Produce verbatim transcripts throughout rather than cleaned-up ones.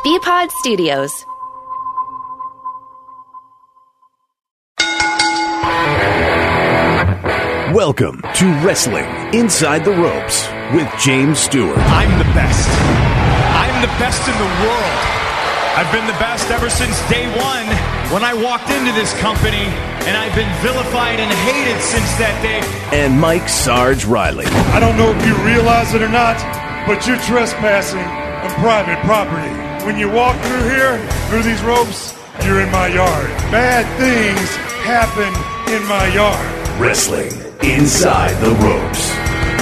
B-Pod Studios. Welcome to Wrestling Inside the Ropes with James Stewart. I'm the best. I'm the best in the world. I've been the best ever since day one when I walked into this company, and I've been vilified and hated since that day. And Mike Sarge Riley. I don't know if you realize it or not, but you're trespassing on private property. When you walk through here, through these ropes, you're in my yard. Bad things happen in my yard. Wrestling Inside the Ropes.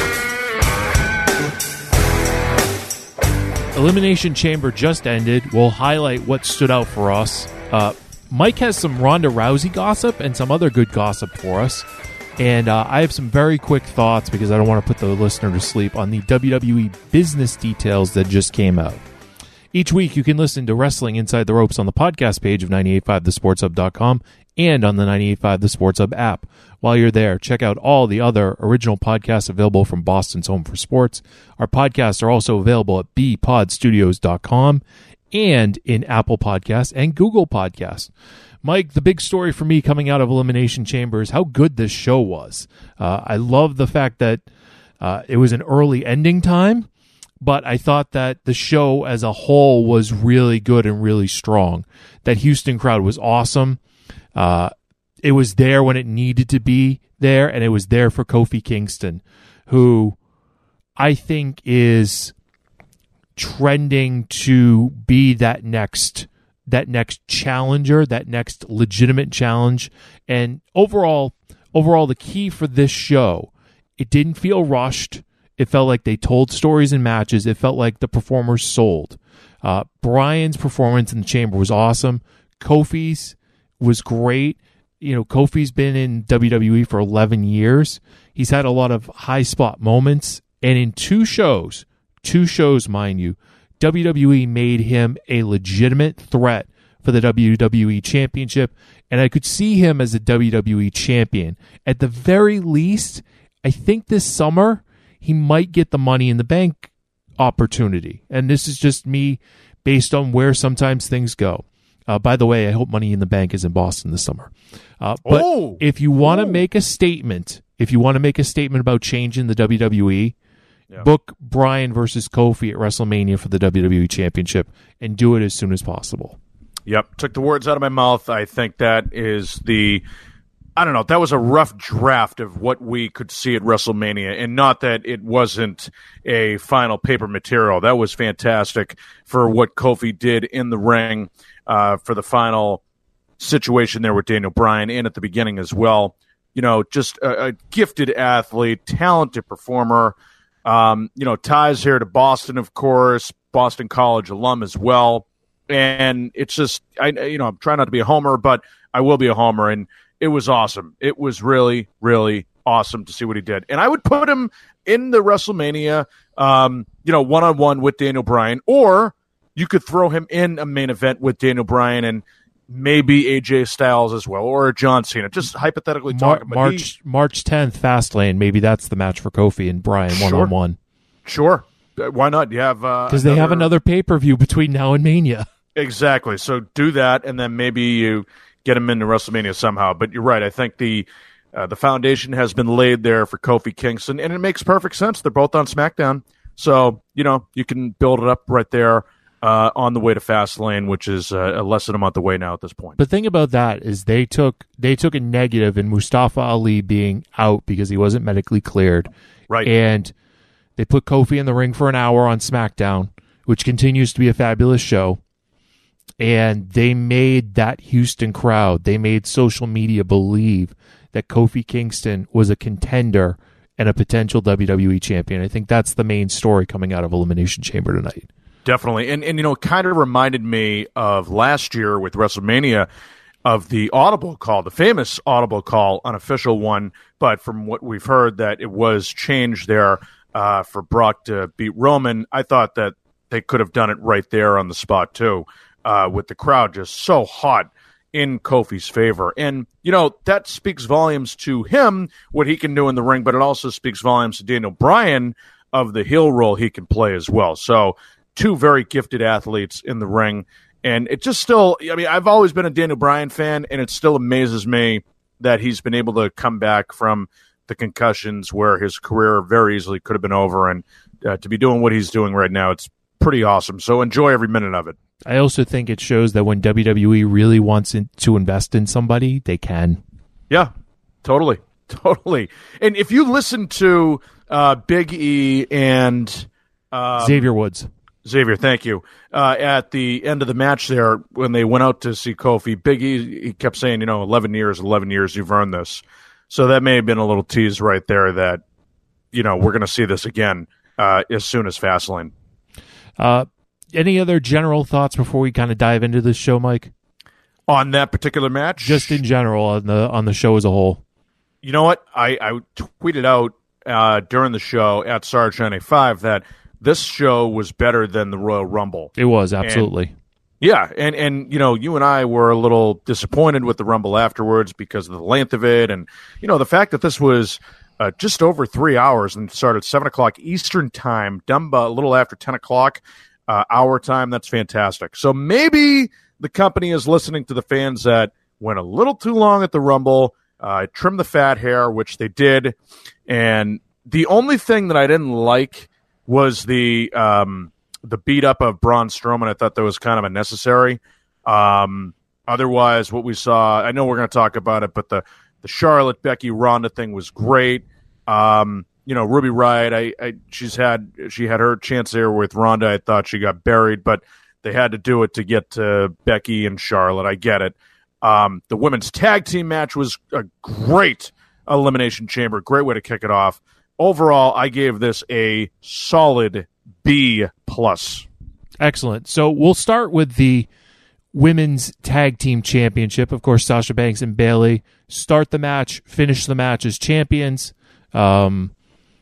Elimination Chamber just ended. We'll highlight what stood out for us. Uh, Mike has some Ronda Rousey gossip and some other good gossip for us. And uh, I have some very quick thoughts because I don't want to put the listener to sleep on the W W E business details that just came out. Each week you can listen to Wrestling Inside the Ropes on the podcast page of nine eighty-eight point five the sports hub dot com and on the nine eighty-eight point five The Sports Hub app. While you're there, check out all the other original podcasts available from Boston's Home for Sports. Our podcasts are also available at b pod studios dot com and in Apple Podcasts and Google Podcasts. Mike, the big story for me coming out of Elimination Chamber is how good this show was. Uh, I love the fact that uh, it was an early ending time, but I thought that the show as a whole was really good and really strong. That Houston crowd was awesome. Uh, it was there when it needed to be there, and it was there for Kofi Kingston, who I think is trending to be that next that next challenger, that next legitimate challenge. And overall, overall, the key for this show, it didn't feel rushed. It felt like they told stories in matches. It felt like the performers sold. Uh, Bryan's performance in the Chamber was awesome. Kofi's was great. You know, Kofi's been in W W E for eleven years. He's had a lot of high spot moments. And in two shows, two shows, mind you, W W E made him a legitimate threat for the W W E Championship. And I could see him as a W W E champion. At the very least, I think this summer, he might get the Money in the Bank opportunity. And this is just me based on where sometimes things go. Uh, by the way, I hope Money in the Bank is in Boston this summer. Uh, but oh, if you want to oh. make a statement, if you want to make a statement about changing the W W E, yeah. book Bryan versus Kofi at WrestleMania for the W W E Championship and do it as soon as possible. Yep, took the words out of my mouth. I think that is the... I don't know, that was a rough draft of what we could see at WrestleMania, and not that it wasn't a final paper material. That was fantastic for what Kofi did in the ring uh, for the final situation there with Daniel Bryan, and at the beginning as well. You know, just a, a gifted athlete, talented performer. Um, you know, ties here to Boston, of course, Boston College alum as well. And it's just, I you know, I'm trying not to be a homer, but I will be a homer, and it was awesome. It was really, really awesome to see what he did. And I would put him in the WrestleMania, um, you know, one-on-one with Daniel Bryan, or you could throw him in a main event with Daniel Bryan and maybe A J Styles as well, or John Cena, just hypothetically Mar- talking. But March he, March tenth, Fastlane, maybe that's the match for Kofi and Bryan Sure. one-on-one. Sure. Why not? You have uh, Because they have another pay-per-view between now and Mania. Exactly. So do that, and then maybe you get him into WrestleMania somehow. But you're right. I think the uh, the foundation has been laid there for Kofi Kingston, and it makes perfect sense. They're both on SmackDown. So, you know, you can build it up right there uh, on the way to Fastlane, which is uh, less than a month away now at this point. The thing about that is they took they took a negative in Mustafa Ali being out because he wasn't medically cleared. Right. And they put Kofi in the ring for an hour on SmackDown, which continues to be a fabulous show. And they made that Houston crowd, they made social media believe that Kofi Kingston was a contender and a potential W W E champion. I think that's the main story coming out of Elimination Chamber tonight. Definitely. And, and you know, it kind of reminded me of last year with WrestleMania of the audible call, the famous audible call, unofficial one. But from what we've heard, that it was changed there uh, for Brock to beat Roman. I thought that they could have done it right there on the spot, too. Uh, with the crowd just so hot in Kofi's favor. And, you know, that speaks volumes to him, what he can do in the ring, but it also speaks volumes to Daniel Bryan of the heel role he can play as well. So two very gifted athletes in the ring. And it just still, I mean, I've always been a Daniel Bryan fan, and it still amazes me that he's been able to come back from the concussions where his career very easily could have been over. And uh, to be doing what he's doing right now, it's pretty awesome. So enjoy every minute of it. I also think it shows that when W W E really wants in, to invest in somebody, they can. Yeah, totally. Totally. And if you listen to uh, Big E and um, Xavier Woods. Xavier, thank you. Uh, at the end of the match there, when they went out to see Kofi, Big E he kept saying, you know, eleven years, eleven years, you've earned this. So that may have been a little tease right there that, you know, we're going to see this again uh, as soon as Fastlane. Uh, any other general thoughts before we kind of dive into this show, Mike? On that particular match? Just in general, on the on the show as a whole. You know what? I, I tweeted out uh, during the show at Sarge ninety-five that this show was better than the Royal Rumble. It was, absolutely. And, yeah, and, and, you know, you and I were a little disappointed with the Rumble afterwards because of the length of it. And, you know, the fact that this was uh, just over three hours and started seven o'clock Eastern time, done by a little after ten o'clock uh, our time, that's fantastic. So maybe the company is listening to the fans that went a little too long at the Rumble, uh, trim the fat hair, which they did. And the only thing that I didn't like was the um, the beat up of Braun Strowman. I thought that was kind of unnecessary. Um, otherwise, what we saw, I know we're going to talk about it, but the, the Charlotte Becky Ronda thing was great. Um, you know, Ruby Riott, I, I she's had she had her chance there with Ronda. I thought she got buried, but they had to do it to get to Becky and Charlotte. I get it. Um, the women's tag team match was a great Elimination Chamber. Great way to kick it off. Overall, I gave this a solid B plus. Excellent. So we'll start with the women's tag team championship. Of course, Sasha Banks and Bayley start the match, finish the match as champions. Um,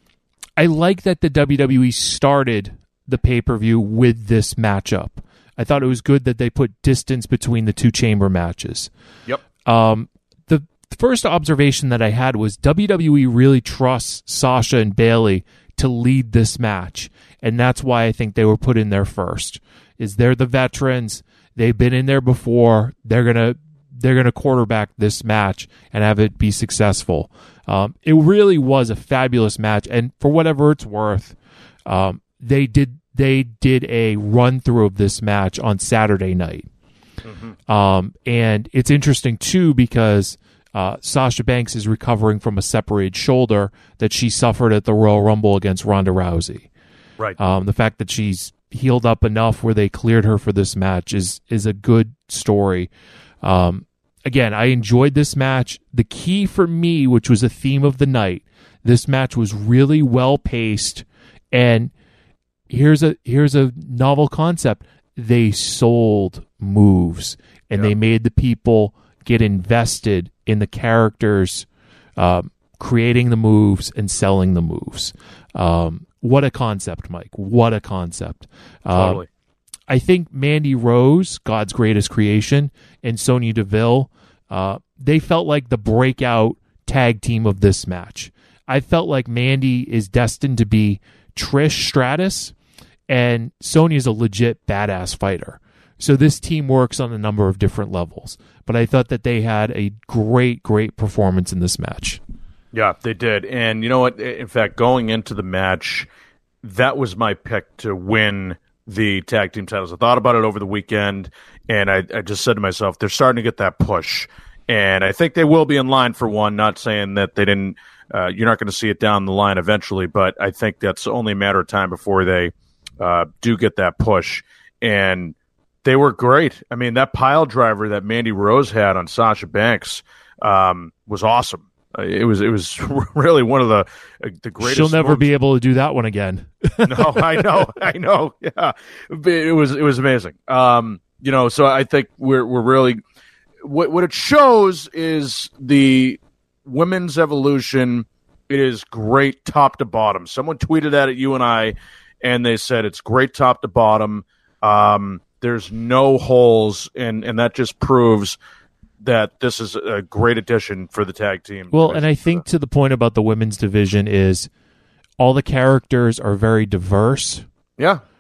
I like that the W W E started the pay-per-view with this matchup. I thought it was good that they put distance between the two chamber matches. Yep. Um, the first observation that I had was W W E really trusts Sasha and Bayley to lead this match, and that's why I think they were put in there first. Is they're the veterans, they've been in there before, they're gonna they're gonna quarterback this match and have it be successful. Um, it really was a fabulous match, and for whatever it's worth, um, they did they did a run through of this match on Saturday night. Mm-hmm. Um, and it's interesting too because uh, Sasha Banks is recovering from a separated shoulder that she suffered at the Royal Rumble against Ronda Rousey. Right. Um, the fact that she's healed up enough where they cleared her for this match is is a good story. Um, again, I enjoyed this match. The key for me, which was a theme of the night, this match was really well paced, and here's a here's a novel concept. They sold moves, and yeah. they made the people get invested in the characters, um, creating the moves and selling the moves. Um, what a concept, Mike. What a concept. Totally. Uh, I think Mandy Rose, God's greatest creation, and Sonya Deville, uh, they felt like the breakout tag team of this match. I felt like Mandy is destined to be Trish Stratus, and Sonya's a legit badass fighter. So this team works on a number of different levels. But I thought that they had a great, great performance in this match. Yeah, they did. And you know what? In fact, going into the match, that was my pick to win the tag team titles. I thought about it over the weekend, and I, I just said to myself, they're starting to get that push. And I think they will be in line for one, not saying that they didn't, uh, you're not going to see it down the line eventually, but I think that's only a matter of time before they uh, do get that push. And they were great. I mean, that pile driver that Mandy Rose had on Sasha Banks um, was awesome. It was it was really one of the uh, the greatest. She'll never moves. be able to do that one again. No, I know, I know. Yeah, it was it was amazing. Um, you know, so I think we're we're really what what it shows is the women's evolution. It is great top to bottom. Someone tweeted that at you and I, and they said it's great top to bottom. Um, there's no holes, and and that just proves that this is a great addition for the tag team. Well, and I think to the point about the women's division is all the characters are very diverse. Yeah.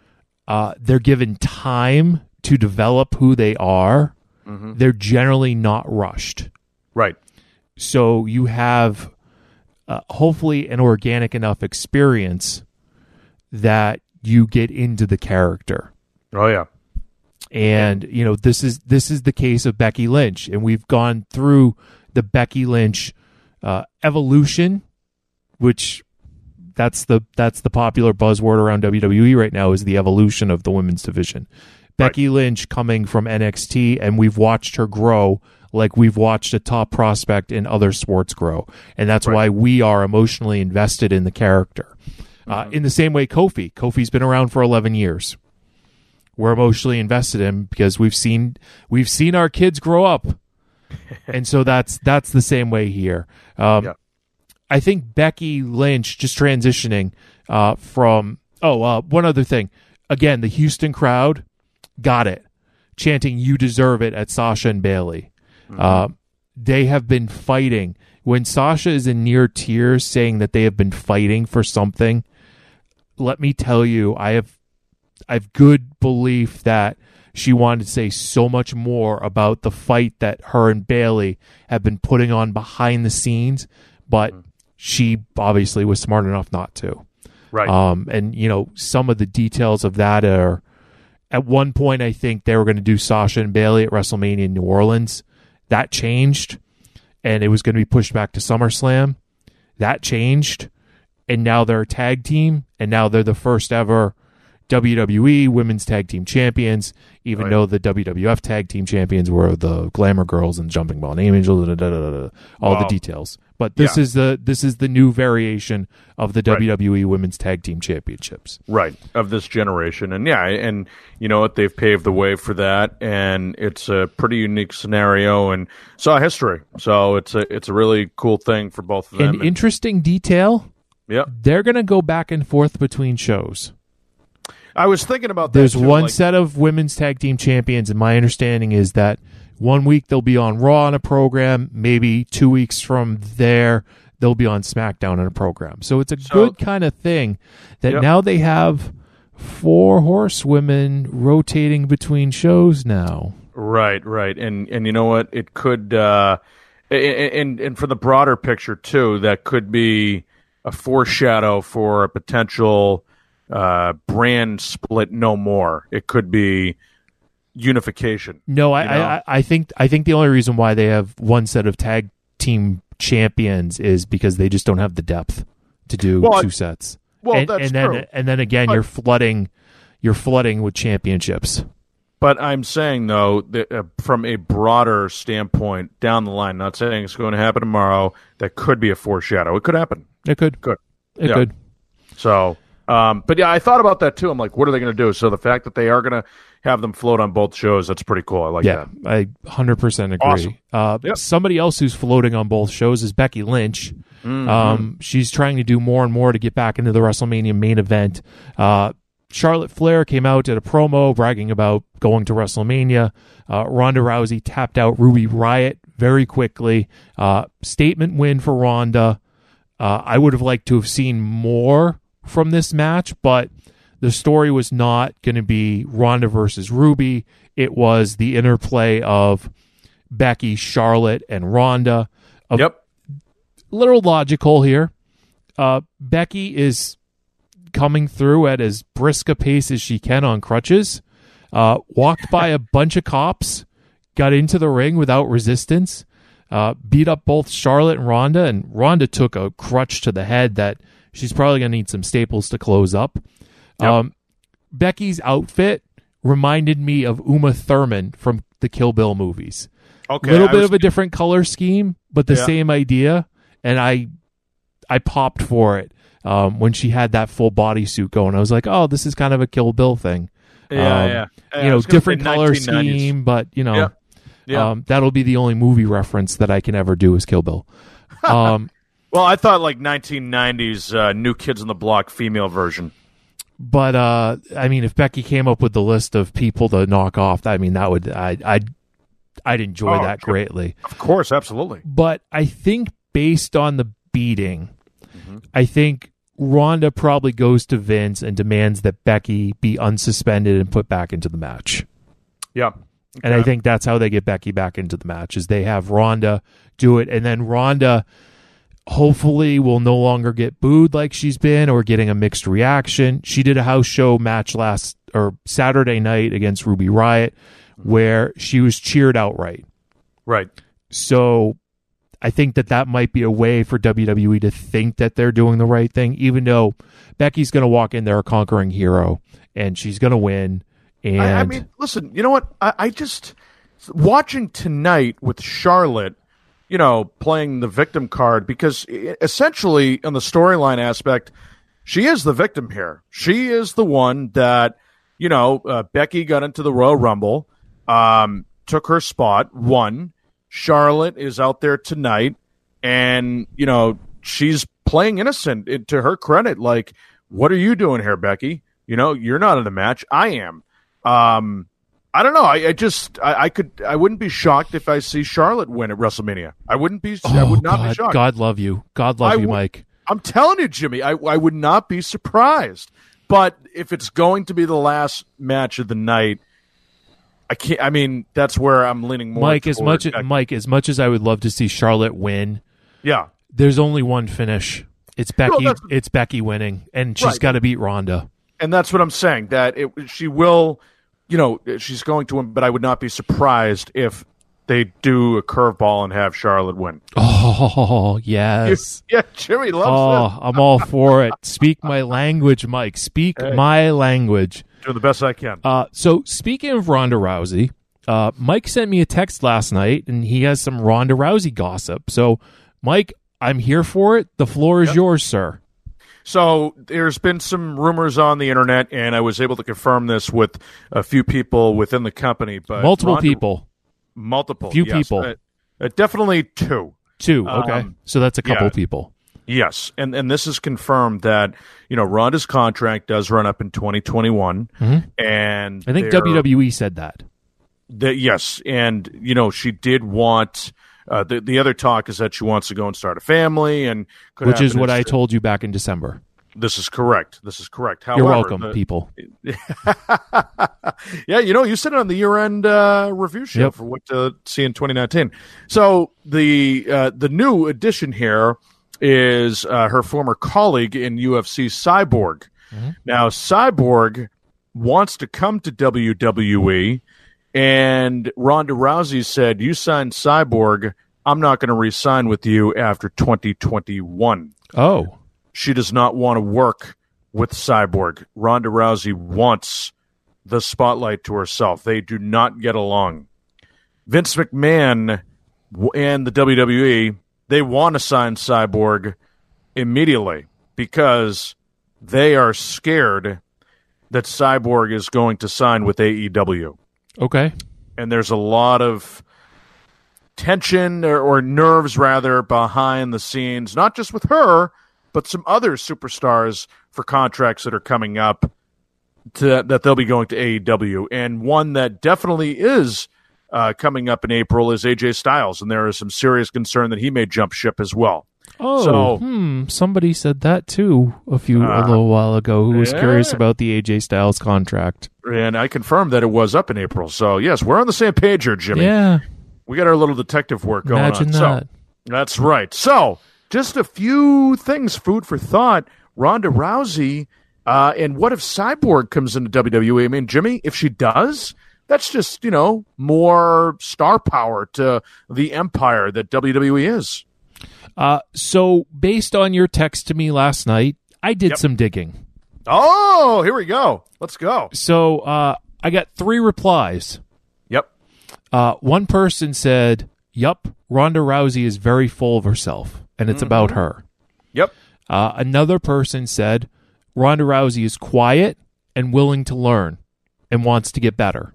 uh, they're given time to develop who they are, mm-hmm. they're generally not rushed. Right. So you have uh, hopefully an organic enough experience that you get into the character. Oh, yeah. And, you know, this is this is the case of Becky Lynch. And we've gone through the Becky Lynch uh, evolution, which that's the that's the popular buzzword around W W E right now, is the evolution of the women's division. Right. Becky Lynch coming from N X T, and we've watched her grow like we've watched a top prospect in other sports grow. And that's right. why we are emotionally invested in the character. Mm-hmm. Uh, in the same way Kofi. Kofi's been around for eleven years. We're emotionally invested in because we've seen we've seen our kids grow up. And so that's that's the same way here. Um, yeah. I think Becky Lynch just transitioning uh, from oh uh, one other thing. Again, the Houston crowd got it, chanting "You deserve it" at Sasha and Bayley. Mm-hmm. Uh, they have been fighting. When Sasha is in near tears saying that they have been fighting for something, let me tell you, I have I have good belief that she wanted to say so much more about the fight that her and Bayley have been putting on behind the scenes, but mm-hmm. she obviously was smart enough not to. Right. Um, and, you know, some of the details of that are, at one point, I think they were going to do Sasha and Bayley at WrestleMania in New Orleans. That changed, and it was going to be pushed back to SummerSlam. That changed, and now they're a tag team, and now they're the first ever W W E Women's Tag Team Champions, even right. though the W W F Tag Team Champions were the Glamour Girls and Jumping Ball Name Angels, da, da, da, da, da, all wow. the details. But this yeah. is the this is the new variation of the right. W W E Women's Tag Team Championships, right? Of this generation, and yeah, and you know what, they've paved the way for that, and it's a pretty unique scenario, and saw history. So it's a it's a really cool thing for both of them. An and, interesting detail. Yeah, they're going to go back and forth between shows. I was thinking about that. There's too, one like, set of women's tag team champions, and my understanding is that one week they'll be on Raw on a program, maybe two weeks from there they'll be on SmackDown on a program. So it's a so, good kind of thing that yep. now they have four horsewomen rotating between shows now. Right, right. And and you know what? It could, uh, and, and for the broader picture too, that could be a foreshadow for a potential uh, brand split no more. It could be unification. No, I, you know? I I think I think the only reason why they have one set of tag team champions is because they just don't have the depth to do well, two sets. Well, and, that's and then true. and then again, but, you're flooding you're flooding with championships. But I'm saying though that uh, from a broader standpoint down the line, not saying it's going to happen tomorrow. That could be a foreshadow. It could happen. It could. Could. It yeah. could. So. Um, but yeah, I thought about that too. I'm like, what are they going to do? So the fact that they are going to have them float on both shows, that's pretty cool. I like yeah, that. I one hundred percent agree. Awesome. Uh, yep. Somebody else who's floating on both shows is Becky Lynch. Mm-hmm. Um, she's trying to do more and more to get back into the WrestleMania main event. Uh, Charlotte Flair came out at a promo bragging about going to WrestleMania. Uh, Ronda Rousey tapped out Ruby Riott very quickly. Uh, statement win for Ronda. Uh, I would have liked to have seen more from this match, but the story was not going to be Ronda versus Ruby. It was the interplay of Becky, Charlotte, and Ronda. A yep. little logical here. Uh, Becky is coming through at as brisk a pace as she can on crutches. Uh, walked by a bunch of cops, got into the ring without resistance, uh, beat up both Charlotte and Ronda, and Ronda took a crutch to the head that she's probably going to need some staples to close up. Yep. Um, Becky's outfit reminded me of Uma Thurman from the Kill Bill movies. Okay, a little I bit was... of a different color scheme, but the yeah. same idea. And I, I popped for it um, when she had that full bodysuit going. I was like, "Oh, this is kind of a Kill Bill thing." Yeah, um, yeah. yeah. You know, different color scheme, but you know, yeah. Yeah. Um, that'll be the only movie reference that I can ever do is Kill Bill. Um, well, I thought like nineteen nineties uh, New Kids on the Block female version. But uh, I mean, if Becky came up with the list of people to knock off, I mean, that would I I'd I'd enjoy oh, that greatly. Of course, absolutely. But I think based on the beating, mm-hmm. I think Ronda probably goes to Vince and demands that Becky be unsuspended and put back into the match. Yeah. And I think that's how they get Becky back into the match, is they have Ronda do it, and then Ronda hopefully will no longer get booed like she's been or getting a mixed reaction. She did a house show match last or Saturday night against Ruby Riott where she was cheered outright. Right. So I think that that might be a way for W W E to think that they're doing the right thing, even though Becky's going to walk in there a conquering hero and she's going to win. And I, I mean, listen, you know what? I, I just, watching tonight with Charlotte, you know, playing the victim card, because essentially on the storyline aspect, she is the victim here. She is the one that, you know, uh, Becky got into the Royal Rumble, um, took her spot, won. Charlotte is out there tonight, and, you know, she's playing innocent. It, to her credit, like, what are you doing here, Becky? You know, you're not in the match. I am. Um, I don't know. I, I just, I, I could, I wouldn't be shocked if I see Charlotte win at WrestleMania. I wouldn't be, oh, I would not God, be shocked. God love you. God love I you, w- Mike. I'm telling you, Jimmy, I, I would not be surprised. But if it's going to be the last match of the night, I can't. I mean, that's where I'm leaning more. Mike, as much, toward, Mike, as much as I would love to see Charlotte win, yeah, there's only one finish. It's Becky. Well, it's Becky winning, and she's Right. got to beat Ronda. and that's what I'm saying. That it, she will. You know, she's going to win, but I would not be surprised if they do a curveball and have Charlotte win. Oh, yes. Yeah, Jimmy loves Oh, I'm all for it. Speak my language, Mike. Speak Hey. my language. it. Doing the best I can. Uh, so, speaking of Ronda Rousey, uh, Mike sent me a text last night, and he has some Ronda Rousey gossip. So, Mike, I'm here for it. The floor is Yep. yours, sir. So there's been some rumors on the internet, and I was able to confirm this with a few people within the company. But Multiple Ronda- people. multiple, Few yes. people. Uh, uh, definitely two. Two. Okay. Um, so, that's a couple yeah. people. Yes, and and this is confirmed that you know Ronda's contract does run up in twenty twenty-one, Mhm. and I think they're- W W E said that. the, yes, and you know she did want. Uh, the the other talk is that she wants to go and start a family, and could Which is happen what as- I told you back in December. This is correct. This is correct. However, You're welcome, the- people. yeah, you know, you said it on the year-end uh, review show Yep. for what to see in twenty nineteen. So the uh, the new addition here is uh, her former colleague in U F C, Cyborg. Mm-hmm. Now, Cyborg wants to come to W W E, and Ronda Rousey said, "You signed Cyborg. I'm not going to re-sign with you after twenty twenty-one." Oh. She does not want to work with Cyborg. Ronda Rousey wants the spotlight to herself. They do not get along. Vince McMahon and the W W E, they want to sign Cyborg immediately because they are scared that Cyborg is going to sign with A E W. Okay. And there's a lot of tension or, or nerves, rather, behind the scenes, not just with her, but some other superstars for contracts that are coming up to, that they'll be going to A E W. And one that definitely is uh, coming up in April is A J Styles, and there is some serious concern that he may jump ship as well. Oh, So- hmm. Somebody said that too a few a Uh, little while ago. Who was yeah. curious about the A J Styles contract? And I confirmed that it was up in April. So, yes, we're on the same page here, Jimmy. Yeah, We got our little detective work going imagine on. that. So, that's right. So, just a few things, food for thought. Ronda Rousey, uh, and what if Cyborg comes into W W E? I mean, Jimmy, if she does, that's just, you know, more star power to the empire that W W E is. Uh, so, based on your text to me last night, I did Yep. some digging. Oh, here we go. Let's go. So, uh, I got three replies. Yep. Uh, one person said, "Yup, Ronda Rousey is very full of herself, and it's about her." Yep. Uh, another person said, "Ronda Rousey is quiet and willing to learn and wants to get better."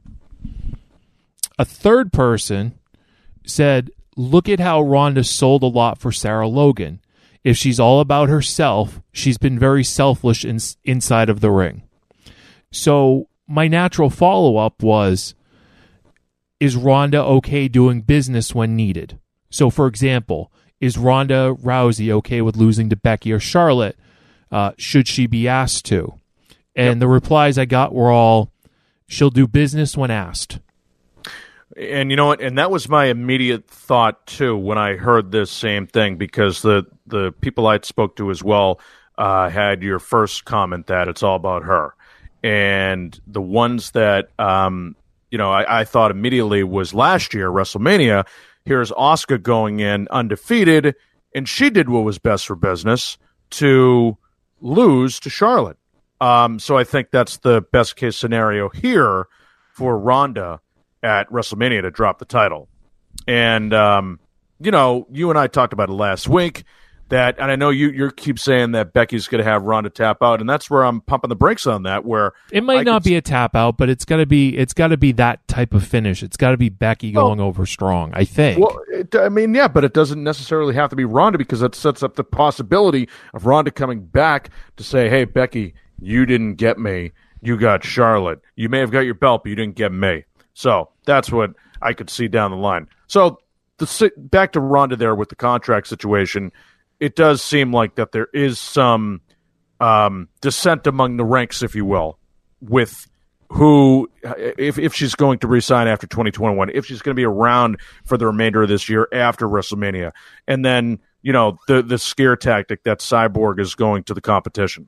A third person said, "Look at how Ronda sold a lot for Sarah Logan. If she's all about herself, she's been very selfish in, inside of the ring." So my natural follow-up was, is Ronda okay doing business when needed? So, for example, is Ronda Rousey okay with losing to Becky or Charlotte uh, should she be asked to. And yep. the replies I got were all, she'll do business when asked. And you know what? And that was my immediate thought, too, when I heard this same thing, because the, the people I spoke to as well uh, had your first comment that it's all about her. And the ones that, um, you know, I, I thought immediately was last year, WrestleMania. Here's Asuka going in undefeated, and she did what was best for business to lose to Charlotte. Um, so I think that's the best case scenario here for Ronda at WrestleMania to drop the title. And, um, you know, you and I talked about it last week, that, and I know you you keep saying that Becky's going to have Ronda tap out, and that's where I'm pumping the brakes on that, where it might I not be a tap out, but it's got to be it's got to be that type of finish. It's got to be Becky going well, over strong, I think. Well, it, I mean, yeah, but it doesn't necessarily have to be Ronda, because that sets up the possibility of Ronda coming back to say, hey, Becky, you didn't get me. You got Charlotte. You may have got your belt, but you didn't get me. So that's what I could see down the line. So the, back to Ronda there with the contract situation, it does seem like that there is some um, dissent among the ranks, if you will, with who, if, if she's going to resign after twenty twenty-one, if she's going to be around for the remainder of this year after WrestleMania. And then, you know, the, the scare tactic that Cyborg is going to the competition.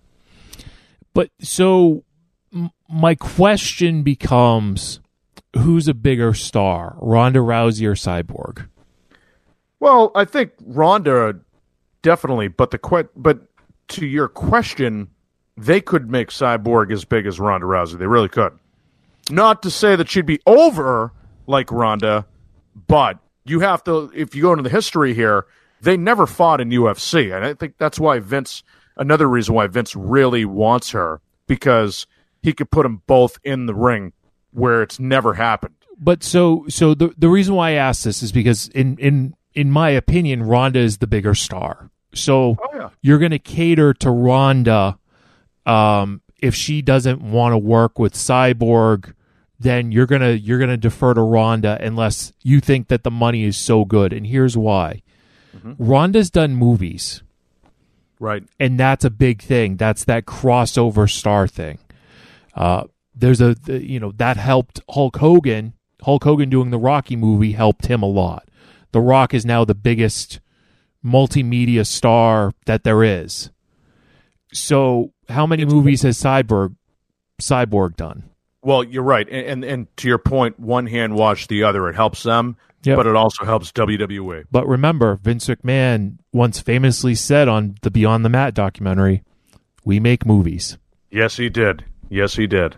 But so m- my question becomes, who's a bigger star, Ronda Rousey or Cyborg? Well, I think Ronda definitely, but the que- but to your question, they could make Cyborg as big as Ronda Rousey. They really could. Not to say that she'd be over like Ronda, but you have to, if you go into the history here, they never fought in U F C. And I think that's why Vince, another reason why Vince really wants her, because he could put them both in the ring where it's never happened. But so so the the reason why I asked this is because in in in my opinion, Ronda is the bigger star. So oh, yeah. you're going to cater to Ronda. Um, if she doesn't want to work with Cyborg, then you're gonna you're gonna defer to Ronda unless you think that the money is so good. And here's why: mm-hmm. Ronda's done movies, right? And that's a big thing. That's that crossover star thing. Uh, there's a you know that helped Hulk Hogan. Hulk Hogan doing the Rocky movie helped him a lot. The Rock is now the biggest multimedia star that there is. So how many movies has Cyborg Cyborg done? Well, you're right. And, and and to your point, one hand wash the other. It helps them, yep. But it also helps W W E. But remember, Vince McMahon once famously said on the Beyond the Mat documentary, we make movies. Yes, he did. Yes, he did.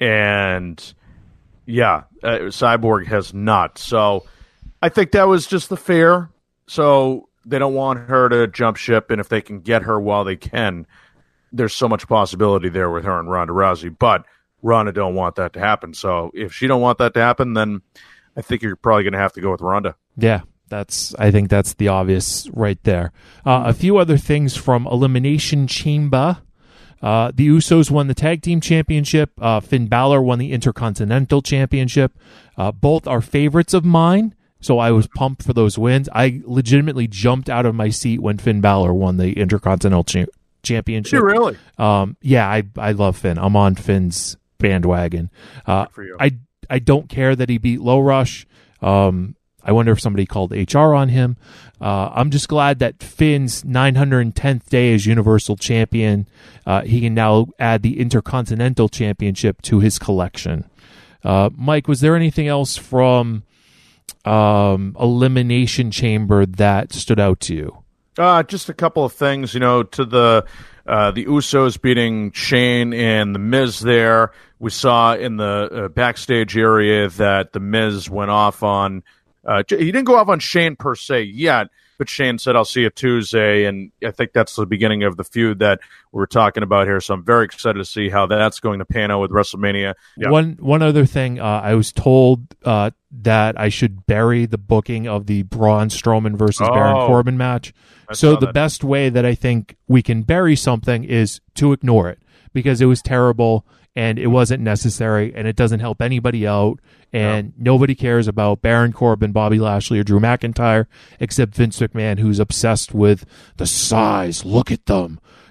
And yeah, uh, Cyborg has not. So I think that was just the fair. So they don't want her to jump ship, and if they can get her while they can, there's so much possibility there with her and Ronda Rousey. But Ronda don't want that to happen. So if she don't want that to happen, then I think you're probably going to have to go with Ronda. Yeah, that's. I think that's the obvious right there. Uh, a few other things from Elimination Chamber. Uh, the Usos won the Tag Team Championship. Uh, Finn Balor won the Intercontinental Championship. Uh, both are favorites of mine, so I was pumped for those wins. I legitimately jumped out of my seat when Finn Balor won the Intercontinental cha- Championship. You really? Um, yeah, I I love Finn. I'm on Finn's bandwagon. Uh, for you. I I don't care that he beat Low Rush. Um, I wonder if somebody called H R on him. Uh, I'm just glad that Finn's nine hundred tenth day as Universal Champion, uh, he can now add the Intercontinental Championship to his collection. Uh, Mike, was there anything else from um, Elimination Chamber that stood out to you? Uh, just a couple of things, you know, to the uh, the Usos beating Shane and The Miz there. We saw in the uh, backstage area that The Miz went off on Uh, he didn't go off on Shane per se yet, but Shane said, I'll see you Tuesday, and I think that's the beginning of the feud that we're talking about here, so I'm very excited to see how that's going to pan out with WrestleMania. Yeah. One one other thing, uh, I was told uh, that I should bury the booking of the Braun Strowman versus oh, Baron Corbin match. I So the that. best way that I think we can bury something is to ignore it, because it was terrible, and it wasn't necessary, and it doesn't help anybody out, and no. nobody cares about Baron Corbin, Bobby Lashley, or Drew McIntyre, except Vince McMahon, who's obsessed with the size. Look at them.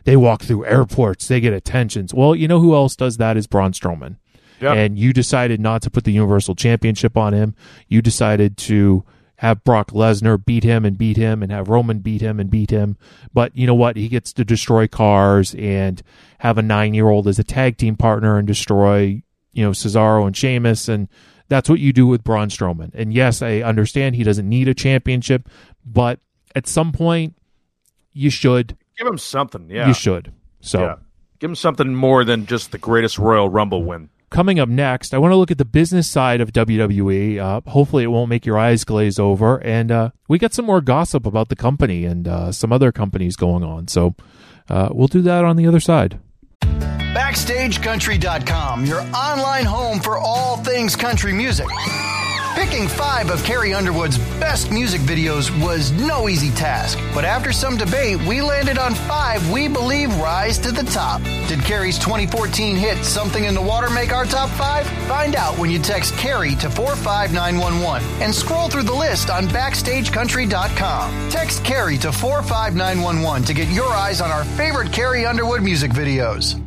they walk through airports, they get attentions. Well, you know who else does that is Braun Strowman. Yep. And you decided not to put the Universal Championship on him. You decided to have Brock Lesnar beat him and beat him and have Roman beat him and beat him. But you know what? He gets to destroy cars and have a nine-year-old as a tag team partner and destroy, you know, Cesaro and Sheamus. And that's what you do with Braun Strowman. And yes, I understand he doesn't need a championship, but at some point, you should. Give him something, yeah. You should. So yeah. Give him something more than just the greatest Royal Rumble win. Coming up next, I want to look at the business side of W W E. Uh, hopefully it won't make your eyes glaze over. And uh, we got some more gossip about the company and uh, some other companies going on. So uh, we'll do that on the other side. Backstage Country dot com, your online home for all things country music. Picking five of Carrie Underwood's best music videos was no easy task, but after some debate, we landed on five we believe rise to the top. Did Carrie's twenty fourteen hit Something in the Water make our top five? Find out when you text Carrie to four five nine one one and scroll through the list on Backstage Country dot com. Text Carrie to four five nine one one to get your eyes on our favorite Carrie Underwood music videos.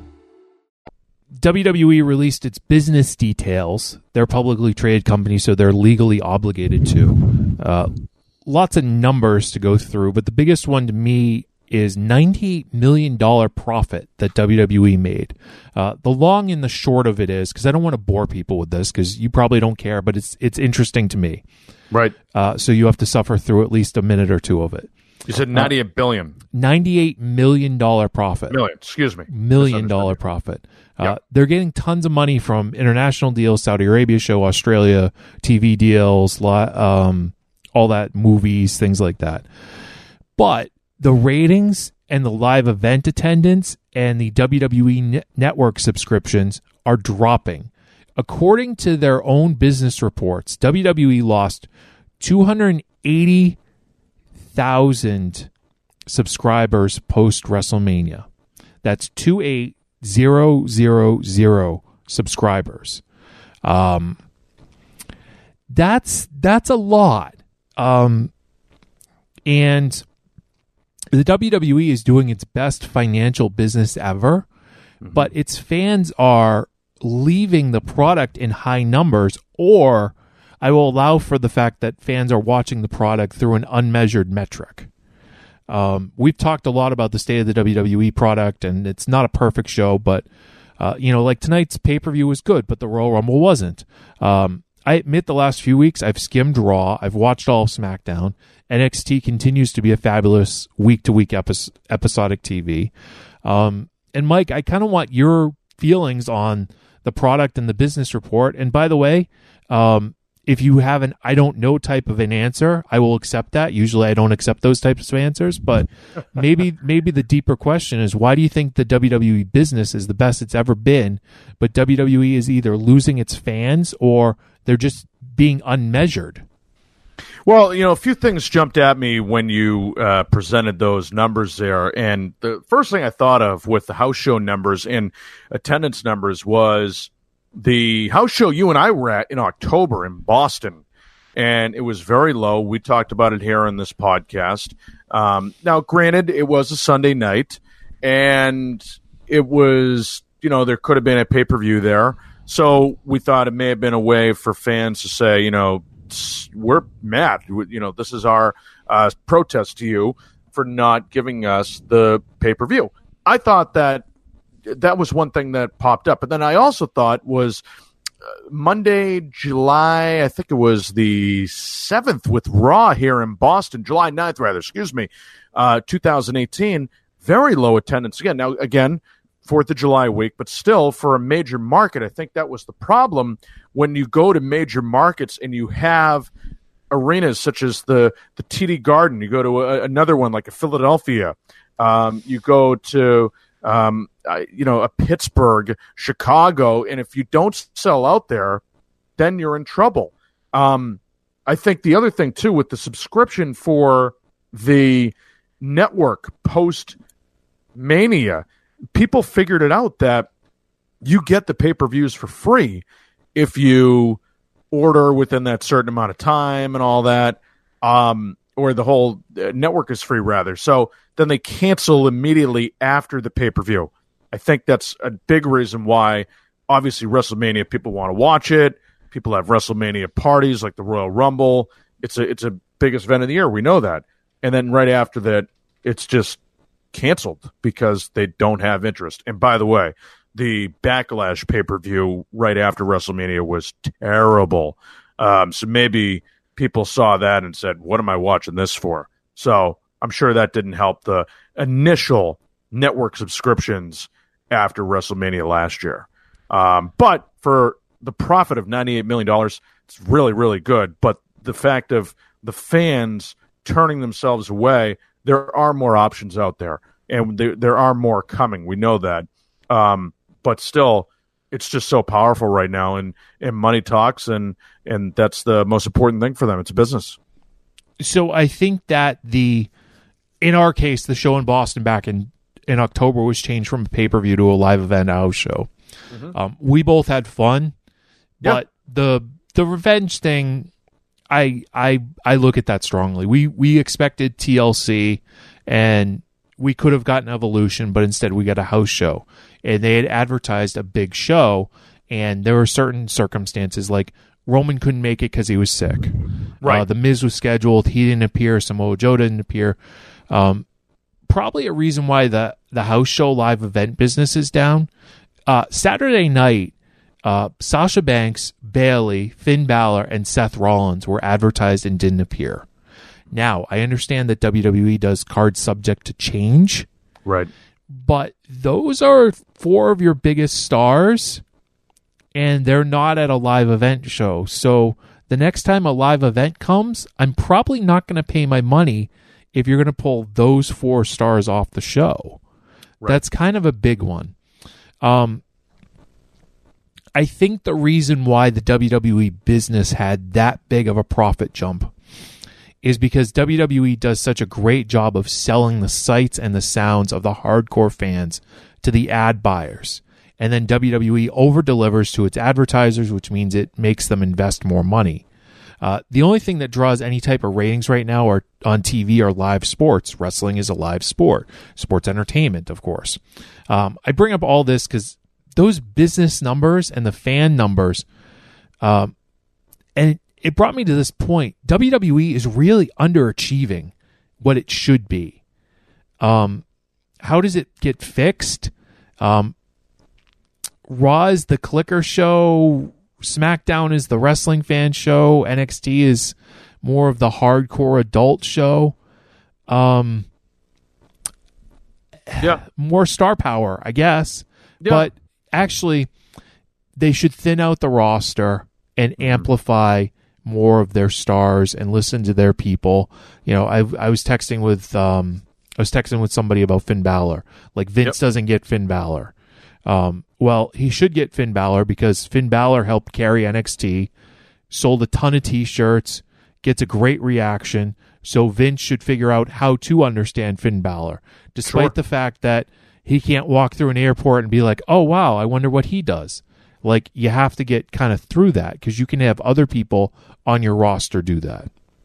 W W E released its business details. They're a publicly traded company, so they're legally obligated to. Uh, lots of numbers to go through, but the biggest one to me is ninety-eight million dollars profit that W W E made. Uh, the long and the short of it is, because I don't want to bore people with this, because you probably don't care, but it's it's interesting to me. Right. Uh, so you have to suffer through at least a minute or two of it. You said ninety-eight uh, billion. ninety-eight million dollars profit. Million, excuse me. Million dollar profit. Uh, yep. They're getting tons of money from international deals, Saudi Arabia show, Australia, T V deals, um, all that, movies, things like that. But the ratings and the live event attendance and the W W E ne- network subscriptions are dropping. According to their own business reports, W W E lost two hundred eighty thousand subscribers post WrestleMania. That's two eight zero zero zero subscribers. Um, that's that's a lot. Um, and the W W E is doing its best financial business ever, mm-hmm. but its fans are leaving the product in high numbers, or I will allow for the fact that fans are watching the product through an unmeasured metric. Um, we've talked a lot about the state of the W W E product, and it's not a perfect show, but, uh, you know, like tonight's pay-per-view was good, but the Royal Rumble wasn't. Um, I admit the last few weeks I've skimmed Raw, I've watched all of SmackDown. N X T continues to be a fabulous week-to-week epi- episodic T V. Um, and Mike, I kind of want your feelings on the product and the business report. And by the way, um, if you have an I don't know type of an answer, I will accept that. Usually I don't accept those types of answers, but maybe maybe the deeper question is, why do you think the W W E business is the best it's ever been, but W W E is either losing its fans or they're just being unmeasured? Well, you know, a few things jumped at me when you uh, presented those numbers there. And the first thing I thought of with the house show numbers and attendance numbers was the house show you and I were at in October in Boston. And it was very low. We talked about it here on this podcast. Um, now, granted, it was a Sunday night, and it was, you know, there could have been a pay-per-view there. So we thought it may have been a way for fans to say, you know, we're mad. You know, this is our uh, protest to you for not giving us the pay-per-view. I thought that that was one thing that popped up. But then I also thought was uh, Monday, July, I think it was the seventh with Raw here in Boston, July ninth, rather, excuse me, uh, two thousand eighteen, very low attendance. Again, now, again, fourth of July week, but still for a major market, I think that was the problem when you go to major markets and you have arenas such as the, the T D Garden, you go to a, another one like a Philadelphia, um, you go to, um, uh, you know, a Pittsburgh, Chicago, and if you don't sell out there, then you're in trouble. Um, I think the other thing, too, with the subscription for the network post-Mania, people figured it out that you get the pay-per-views for free if you order within that certain amount of time and all that, um, or the whole network is free, rather. So then they cancel immediately after the pay-per-view. I think that's a big reason why, obviously, WrestleMania, people want to watch it. People have WrestleMania parties like the Royal Rumble. It's a it's a biggest event of the year. We know that. And then right after that, it's just canceled because they don't have interest. And by the way, the Backlash pay-per-view right after WrestleMania was terrible. Um, so maybe people saw that and said, what am I watching this for? So I'm sure that didn't help the initial network subscriptions after WrestleMania last year. Um, but for the profit of ninety-eight million dollars, it's really, really good. But the fact of the fans turning themselves away, there are more options out there, and there, there are more coming. We know that. Um, but still, it's just so powerful right now, and, and money talks, and, and that's the most important thing for them. It's a business. So I think that the, in our case, the show in Boston back in, in October was changed from a pay-per-view to a live event house show. Mm-hmm. Um, we both had fun, but yep. the the revenge thing, I I I look at that strongly. We we expected T L C, and we could have gotten Evolution, but instead we got a house show. And they had advertised a big show, and there were certain circumstances, like Roman couldn't make it because he was sick. Right. Uh, the Miz was scheduled. He didn't appear. Samoa Joe didn't appear. Um, probably a reason why the, the house show live event business is down. Uh, Saturday night, uh, Sasha Banks, Bayley, Finn Balor, and Seth Rollins were advertised and didn't appear. Now, I understand that W W E does cards subject to change. Right. But those are four of your biggest stars, and they're not at a live event show. So the next time a live event comes, I'm probably not going to pay my money if you're going to pull those four stars off the show. Right. That's kind of a big one. Um, I think the reason why the W W E business had that big of a profit jump is because W W E does such a great job of selling the sights and the sounds of the hardcore fans to the ad buyers. And then W W E over-delivers to its advertisers, which means it makes them invest more money. Uh, the only thing that draws any type of ratings right now are on T V are live sports. Wrestling is a live sport. Sports entertainment, of course. Um, I bring up all this because those business numbers and the fan numbers, um, and it brought me to this point. W W E is really underachieving what it should be. Um, how does it get fixed? Um, Raw is the clicker show. SmackDown is the wrestling fan show. N X T is more of the hardcore adult show. Um, yeah. More star power, I guess. Yeah. But actually, they should thin out the roster and mm-hmm. amplify more of their stars and listen to their people. You know, I I was texting with um I was texting with somebody about Finn Balor. Like Vince yep. doesn't get Finn Balor. Um, well, he should get Finn Balor because Finn Balor helped carry N X T, sold a ton of T-shirts, gets a great reaction. So Vince should figure out how to understand Finn Balor, despite sure. the fact that he can't walk through an airport and be like, "Oh wow, I wonder what he does." Like, you have to get kind of through that because you can have other people on your roster do that.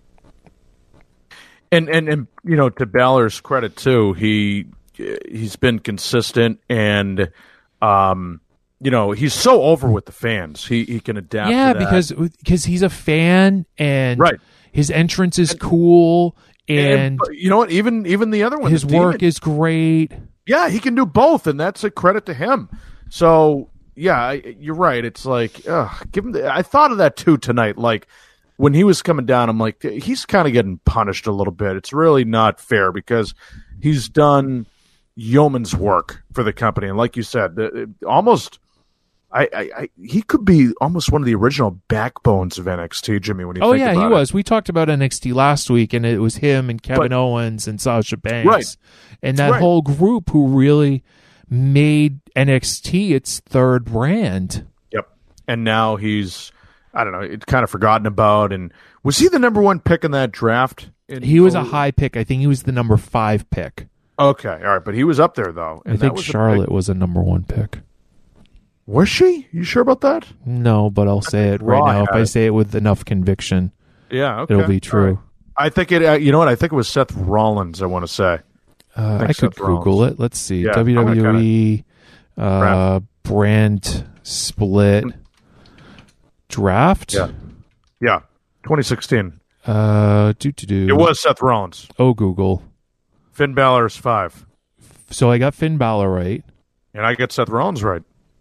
And and and you know, to Balor's credit too, he he's been consistent and um you know, he's so over with the fans. He he can adapt. Yeah, to that. because because he's a fan and right. his entrance is and, cool and, and you know what? Even even the other one, his work Demon, is great. Yeah, he can do both, and that's a credit to him. So. Yeah, you're right. It's like, ugh, give him the, I thought of that too tonight. Like when he was coming down, I'm like, he's kind of getting punished a little bit. It's really not fair because he's done yeoman's work for the company, and like you said, the, almost, I, I, I, he could be almost one of the original backbones of N X T, Jimmy. When you oh think yeah, about he it. was. We talked about N X T last week, and it was him and Kevin but, Owens and Sasha Banks, right. and that right. whole group who really made N X T its third brand. Yep. And now he's, I don't know, it's kind of forgotten about. And was he the number one pick in that draft? In he was a high pick. I think he was the number five pick. Okay. All right. But he was up there, though. And I think was Charlotte a was a number one pick. Was she? You sure about that? No, but I'll say it right now. If I say it with enough conviction, yeah, okay. it'll be true. Right. I think it, uh, you know what? I think it was Seth Rollins, I want to say. Uh, I, I could Seth Google Rollins. it. Let's see. Yeah, W W E uh, brand split draft. Yeah. Yeah. twenty sixteen. Uh, do to do. It was Seth Rollins. Oh, Google. Finn Balor's five. So I got Finn Balor right. And I get Seth Rollins right.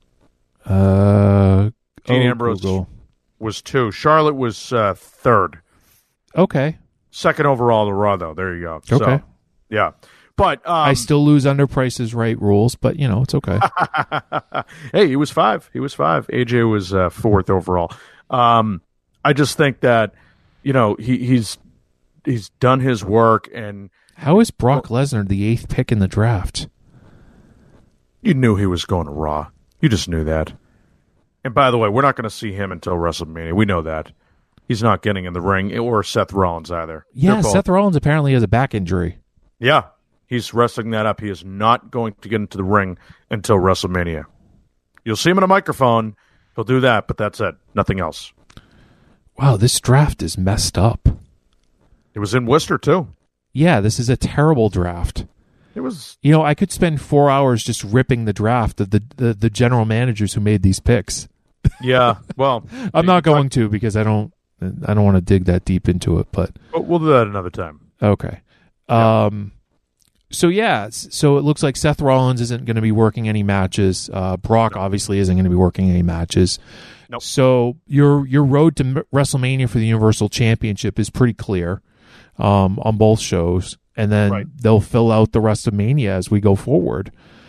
Uh, Dean oh, Ambrose Google. was two. Charlotte was uh, third. Okay. Second overall to Raw, though. There you go. Okay. So, yeah. But um, I still lose under Price is Right rules, but, you know, it's okay. hey, he was five. He was five. A J was uh, fourth overall. Um, I just think that, you know, he, he's he's done his work, and How is Brock Lesnar the eighth pick in the draft? you knew he was going to Raw. You just knew that. And by the way, we're not going to see him until WrestleMania. We know that. He's not getting in the ring, or Seth Rollins either. Yeah, They're both- Seth Rollins apparently has a back injury. Yeah, he's wrestling that up. He is not going to get into the ring until WrestleMania. You'll see him in a microphone. He'll do that, but that's it. Nothing else. Wow, this draft is messed up. It was in Worcester, too. Yeah, this is a terrible draft. It was... You know, I could spend four hours just ripping the draft of the, the, the general managers who made these picks. Yeah, well... I'm not going to because I don't I don't want to dig that deep into it, but... But we'll do that another time. Okay. Um, so, yeah, so it looks like Seth Rollins isn't going to be working any matches. Uh, Brock obviously isn't going to be working any matches. Nope. So your your road to WrestleMania for the Universal Championship is pretty clear um, on both shows. And then Right. they'll fill out the rest of Mania as we go forward.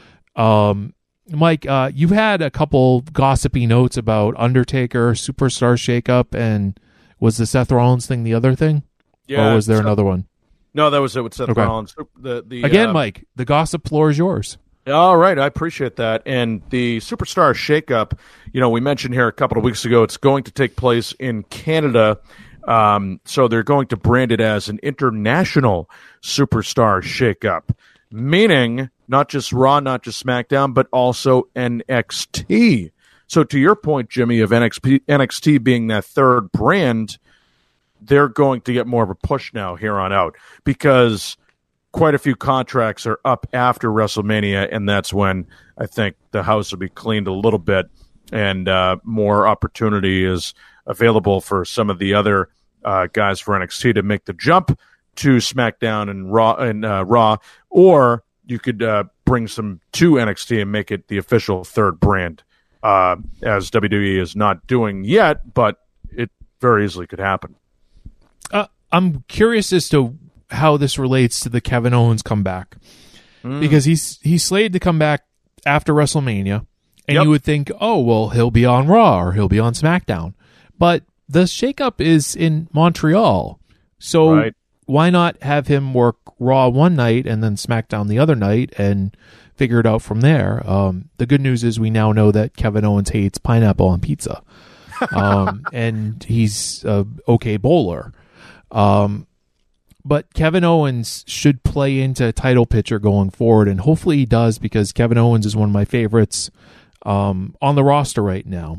Um, Mike, uh, you've had a couple gossipy notes about Undertaker, Superstar Shakeup, and was the Seth Rollins thing the other thing? Yeah, Or was there Seth- another one? No, that was it with Seth Okay. Rollins. The, the, Again, uh, Mike, the gossip floor is yours. All right, I appreciate that. And the Superstar Shakeup, you know, we mentioned here a couple of weeks ago, it's going to take place in Canada. Um, so they're going to brand it as an international Superstar Shakeup, meaning not just Raw, not just SmackDown, but also N X T. So to your point, Jimmy, of N X T, N X T being that third brand, they're going to get more of a push now here on out because quite a few contracts are up after WrestleMania, and that's when I think the house will be cleaned a little bit and uh, more opportunity is available for some of the other uh, guys for N X T to make the jump to SmackDown and Raw, and uh, Raw, or you could uh, bring some to N X T and make it the official third brand, uh, as W W E is not doing yet, but it very easily could happen. Uh, I'm curious as to how this relates to the Kevin Owens comeback Mm. because he's he's slated to come back after WrestleMania, and Yep. you would think, oh well, he'll be on Raw or he'll be on SmackDown, but the shakeup is in Montreal, so Right. why not have him work Raw one night and then SmackDown the other night and figure it out from there? Um, the good news is we now know that Kevin Owens hates pineapple on pizza, um, and he's a okay bowler. Um, but Kevin Owens should play into a title picture going forward, and hopefully he does because Kevin Owens is one of my favorites um, on the roster right now.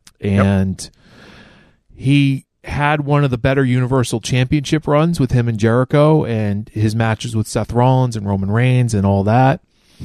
And he had one of the better Universal Championship runs with him and Jericho and his matches with Seth Rollins and Roman Reigns and all that.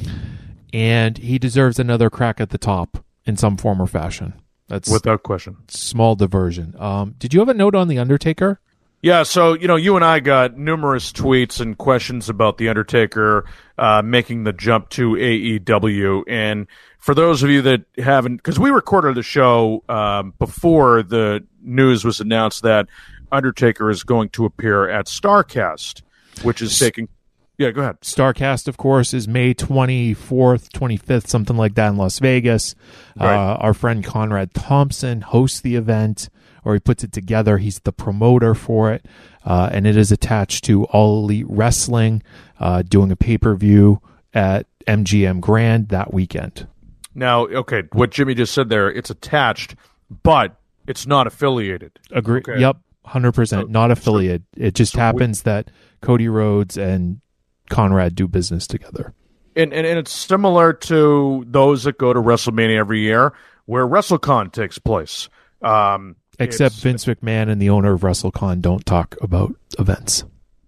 And he deserves another crack at the top in some form or fashion. That's Without question. small diversion. Um, did you have a note on The Undertaker? Yeah, so, you know, you and I got numerous tweets and questions about The Undertaker uh, making the jump to A E W. And for those of you that haven't, because we recorded the show um, before the news was announced that Undertaker is going to appear at StarCast, which is taking... Yeah, go ahead. StarCast, of course, is May twenty-fourth, twenty-fifth, something like that in Las Vegas. Right. Uh, our friend Conrad Thompson hosts the event, or he puts it together. He's the promoter for it, uh, and it is attached to All Elite Wrestling, uh, doing a pay-per-view at M G M Grand that weekend. Now, okay, what Jimmy just said there, it's attached, but it's not affiliated. Agree? Okay. Yep, one hundred percent. So- Not affiliate. It just so we- happens that Cody Rhodes and Conrad do business together. And, and and it's similar to those that go to WrestleMania every year, where WrestleCon takes place. Um, Except it's- Vince McMahon and the owner of WrestleCon don't talk about events.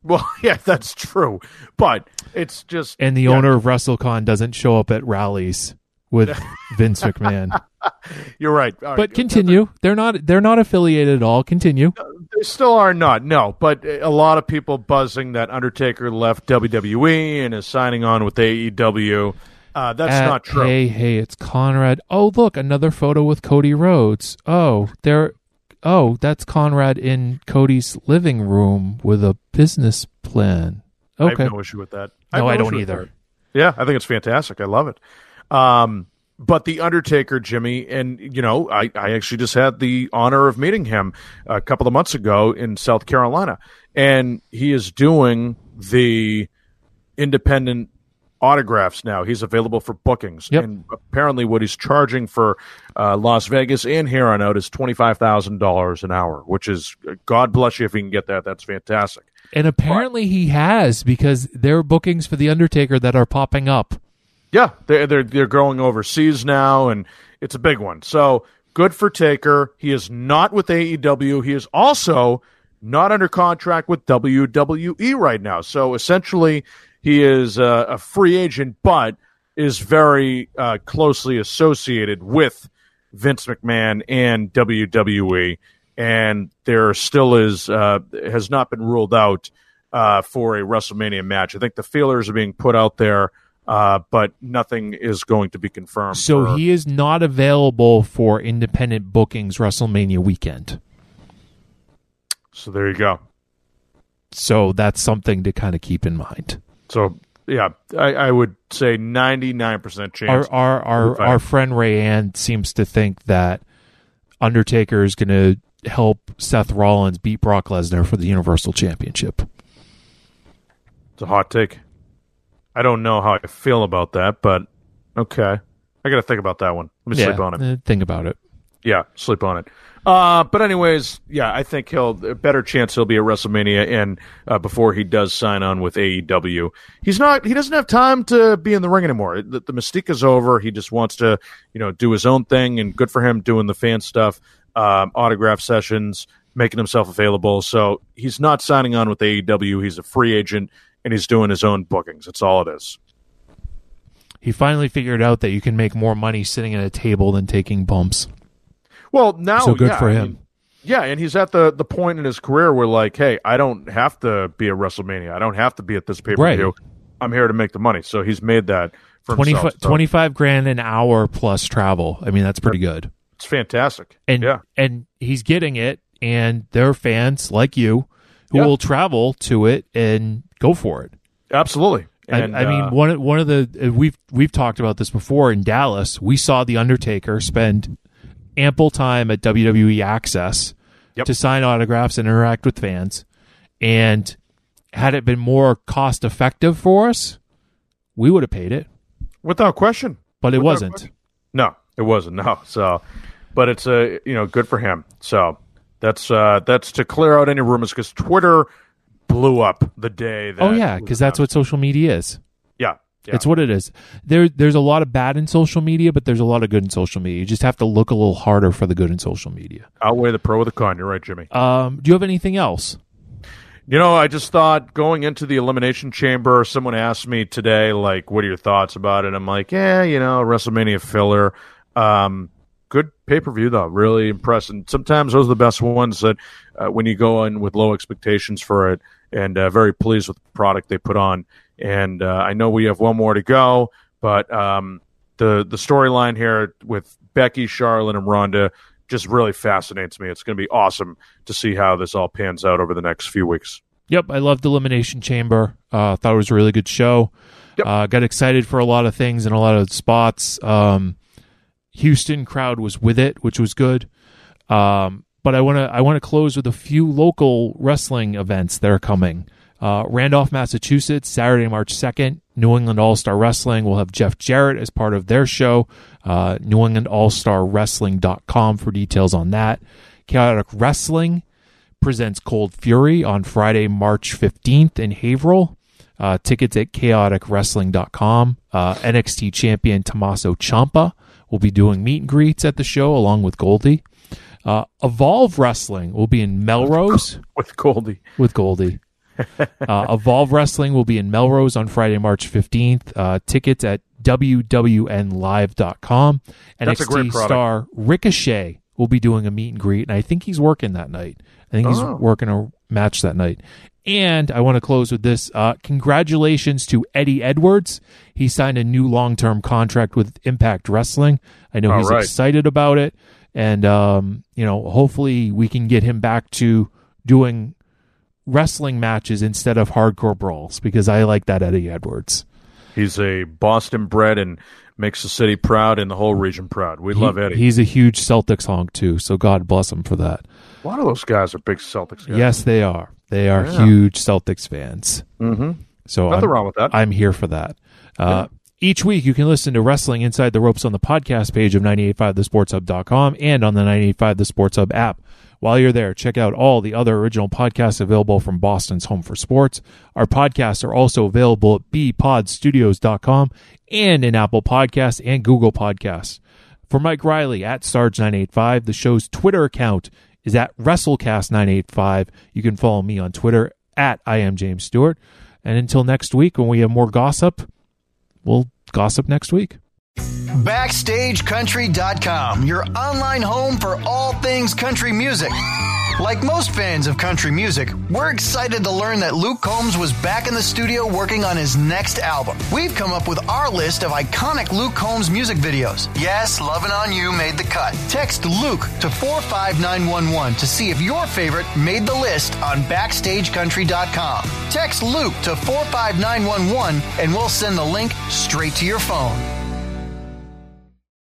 Well, yeah, that's true. But it's just... And the yeah. owner of WrestleCon doesn't show up at rallies with Vince McMahon. You're right. All but right. continue. They're not they're not affiliated at all. Continue. They still are not, no. But a lot of people buzzing that Undertaker left W W E and is signing on with A E W. Uh, that's At, not true. Hey, hey, it's Conrad. Oh, look, another photo with Cody Rhodes. Oh, there. Oh, that's Conrad in Cody's living room with a business plan. Okay. I have no issue with that. No, I, have don't issue with either. that. Yeah, I think it's fantastic. I love it. Um, but the Undertaker, Jimmy, and, you know, I, I actually just had the honor of meeting him a couple of months ago in South Carolina. And he is doing the independent autographs now. He's available for bookings. Yep. And apparently what he's charging for uh, Las Vegas and here on out is twenty-five thousand dollars an hour, which is, God bless you if you can get that. That's fantastic. And apparently he has, because there are bookings for The Undertaker that are popping up. Yeah, they're, they're, they're going overseas now, and it's a big one. So good for Taker. He is not with A E W. He is also not under contract with W W E right now. So essentially, he is a, a free agent, but is very uh, closely associated with Vince McMahon and W W E. And there still is, uh, has not been ruled out uh, for a WrestleMania match. I think the feelers are being put out there, uh, but nothing is going to be confirmed. So for, he is not available for independent bookings WrestleMania weekend. So there you go. So that's something to kind of keep in mind. So, yeah, I, I would say ninety-nine percent chance. Our our our, our friend Rayanne seems to think that Undertaker is going to help Seth Rollins beat Brock Lesnar for the Universal Championship. It's a hot take. I don't know how I feel about that, but okay. I got to think about that one. Let me yeah, sleep on it. uh, think about it. Yeah, sleep on it. Uh, but anyways, yeah, I think he'll a better chance he'll be at WrestleMania and uh, before he does sign on with A E W. He's not. He doesn't have time to be in the ring anymore. The, the mystique is over. He just wants to, you know, do his own thing, and good for him doing the fan stuff, um, autograph sessions, making himself available. So he's not signing on with A E W. He's a free agent, and he's doing his own bookings. That's all it is. He finally figured out that you can make more money sitting at a table than taking bumps. Well, now, so good yeah, for I him. mean, yeah, and he's at the, the point in his career where, like, hey, I don't have to be at WrestleMania. I don't have to be at this pay-per-view. Right. I'm here to make the money. So he's made that for twenty-five, himself. So twenty-five grand an hour plus travel. I mean, that's pretty good. it's fantastic. And yeah. and he's getting it, and there are fans like you who Yeah. will travel to it and go for it. Absolutely. And, I, I mean, uh, one one of the uh, we've we've talked about this before in Dallas. We saw the Undertaker spend ample time at W W E Access Yep. to sign autographs and interact with fans. And had it been more cost effective for us, we would have paid it. without question. But it Without wasn't. question. No, it wasn't. No. So, but it's a uh, you know good for him. So that's uh, that's to clear out any rumors because Twitter blew up the day. That Oh yeah, because that's what social media is. Yeah, yeah. It's what it is. There, there's a lot of bad in social media, but there's a lot of good in social media. You just have to look a little harder for the good in social media. Outweigh the pro with the con. You're right, Jimmy. Um, do you have anything else? You know, I just thought going into the Elimination Chamber, someone asked me today, like, what are your thoughts about it? I'm like, yeah, you know, WrestleMania filler. Um, good pay-per-view, though. Really impressive. Sometimes those are the best ones that uh, when you go in with low expectations for it and uh, very pleased with the product they put on. And uh, I know we have one more to go, but um, the, the storyline here with Becky, Charlotte, and Ronda just really fascinates me. It's going to be awesome to see how this all pans out over the next few weeks. Yep, I loved Elimination Chamber. Uh, thought it was a really good show. Yep. Uh, got excited for a lot of things and a lot of spots. Um, Houston crowd was with it, which was good. Um, but I want to I want to close with a few local wrestling events that are coming. Uh, Randolph, Massachusetts, Saturday, March second. New England All-Star Wrestling will have Jeff Jarrett as part of their show. Uh, New England All Star Wrestling dot com for details on that. Chaotic Wrestling presents Cold Fury on Friday, March fifteenth in Haverhill. Uh, tickets at chaotic wrestling dot com. Uh, N X T champion Tommaso Ciampa will be doing meet and greets at the show along with Goldie. Uh, Evolve Wrestling will be in Melrose With Goldie. with Goldie. uh, Evolve Wrestling will be in Melrose on Friday, March fifteenth. Uh, tickets at w w n live dot com. That's N X T a great product. star Ricochet will be doing a meet and greet, and I think he's working that night. I think he's Oh. working a match that night. And I want to close with this. Uh, congratulations to Eddie Edwards. He signed a new long-term contract with Impact Wrestling. I know All he's right. excited about it. And, um, you know, hopefully we can get him back to doing wrestling matches instead of hardcore brawls, because I like that Eddie Edwards. He's a Boston bred and makes the city proud and the whole region proud. We He- love Eddie. He's a huge Celtics honk, too, so God bless him for that. A lot of those guys are big Celtics guys. Yes, they are. They are Yeah. huge Celtics fans. Mm-hmm. So Nothing I'm, wrong with that. I'm here for that. Uh, each week, you can listen to Wrestling Inside the Ropes on the podcast page of nine eighty-five the sports hub dot com and on the nine eighty-five The Sports Hub app. While you're there, check out all the other original podcasts available from Boston's Home for Sports. Our podcasts are also available at b pod studios dot com and in Apple Podcasts and Google Podcasts. For Mike Riley at Sarge nine eighty-five, the show's Twitter account is at WrestleCast nine eighty-five. You can follow me on Twitter at I am James Stewart. And until next week, when we have more gossip, we'll gossip next week. Backstage Country dot com, your online home for all things country music. Like most fans of country music, we're excited to learn that Luke Combs was back in the studio working on his next album. We've come up with our list of iconic Luke Combs music videos. Yes, Lovin' On You made the cut. Text Luke to four five nine one one to see if your favorite made the list on Backstage Country dot com. Text Luke to four five nine one one and we'll send the link straight to your phone.